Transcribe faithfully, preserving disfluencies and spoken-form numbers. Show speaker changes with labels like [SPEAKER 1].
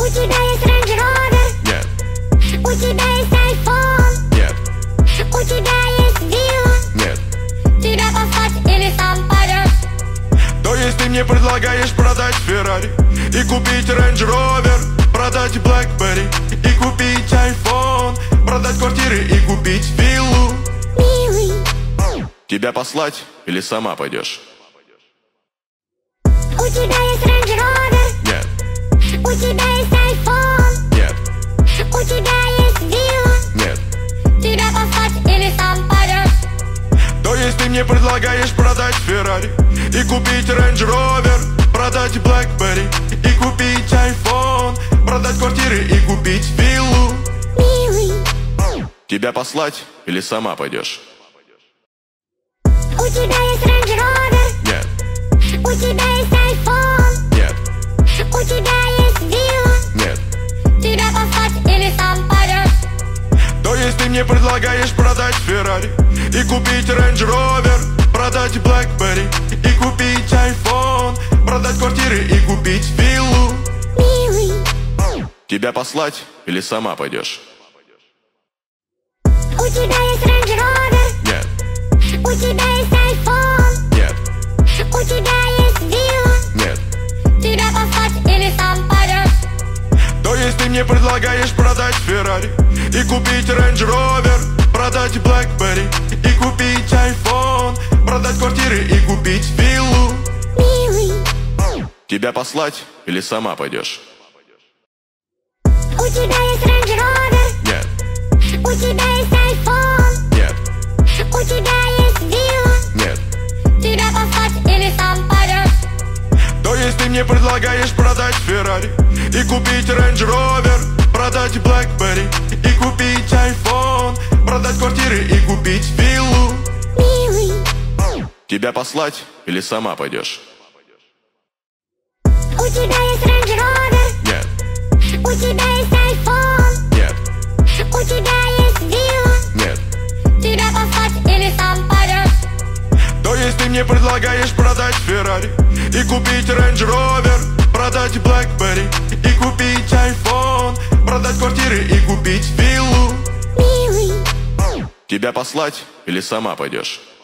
[SPEAKER 1] тебя есть Range Rover?
[SPEAKER 2] Нет.
[SPEAKER 1] У тебя есть iPhone?
[SPEAKER 2] Нет.
[SPEAKER 1] У тебя есть вилла?
[SPEAKER 2] Нет.
[SPEAKER 1] Тебя послать или сам пойдешь?
[SPEAKER 2] То есть ты мне предлагаешь продать Феррари и купить Range Rover, продать BlackBerry и купить iPhone, продать квартиры и купить виллу?
[SPEAKER 1] Милый,
[SPEAKER 2] Тебя послать или сама пойдешь?
[SPEAKER 1] у тебя есть Range Rover?
[SPEAKER 2] Нет.
[SPEAKER 1] У тебя есть iPhone?
[SPEAKER 2] Нет.
[SPEAKER 1] У тебя есть вилла?
[SPEAKER 2] Нет.
[SPEAKER 1] Тебя послать или сам пойдешь?
[SPEAKER 2] То есть ты мне предлагаешь продать Феррари и купить Range Rover, продать BlackBerry и купить iPhone, продать квартиры и купить виллу?
[SPEAKER 1] Милый,
[SPEAKER 2] Тебя послать или сама пойдешь?
[SPEAKER 1] у тебя есть Range Rover?
[SPEAKER 2] Нет.
[SPEAKER 1] У тебя есть iPhone?
[SPEAKER 2] Нет.
[SPEAKER 1] У тебя есть вилла?
[SPEAKER 2] Нет.
[SPEAKER 1] Тебя послать или сам пойдешь?
[SPEAKER 2] То есть ты мне предлагаешь продать Феррари и купить Range Rover, продать BlackBerry и купить iPhone, продать квартиры и купить виллу?
[SPEAKER 1] Милый,
[SPEAKER 2] Тебя послать или сама пойдешь?
[SPEAKER 1] у тебя есть Range Rover?
[SPEAKER 2] Нет.
[SPEAKER 1] У тебя есть iPhone?
[SPEAKER 2] Нет.
[SPEAKER 1] У тебя есть вилла?
[SPEAKER 2] Нет.
[SPEAKER 1] Тебя послать или сам пойдешь?
[SPEAKER 2] То есть ты мне предлагаешь продать Феррари и купить Range Rover, продать BlackBerry и купить iPhone, продать квартиры и купить виллу?
[SPEAKER 1] Милый,
[SPEAKER 2] Тебя послать или сама пойдешь?
[SPEAKER 1] у тебя есть Range Rover?
[SPEAKER 2] Нет.
[SPEAKER 1] У тебя есть iPhone?
[SPEAKER 2] Нет.
[SPEAKER 1] У тебя есть вилла?
[SPEAKER 2] Нет.
[SPEAKER 1] Тебя послать или сам пойдешь?
[SPEAKER 2] То есть ты мне предлагаешь продать Феррари и купить Range Rover, продать BlackBerry и купить iPhone, продать квартиры и купить виллу?
[SPEAKER 1] Милый,
[SPEAKER 2] Тебя послать или сама пойдешь?
[SPEAKER 1] у тебя есть Range Rover?
[SPEAKER 2] Нет.
[SPEAKER 1] У тебя есть iPhone?
[SPEAKER 2] Нет.
[SPEAKER 1] У тебя есть вилла?
[SPEAKER 2] Нет.
[SPEAKER 1] Тебя послать или сам пойдешь?
[SPEAKER 2] То есть ты мне предлагаешь продать Феррари и купить Range Rover, продать BlackBerry и купить iPhone, продать квартиры и купить виллу?
[SPEAKER 1] Милый,
[SPEAKER 2] Тебя послать или сама пойдешь?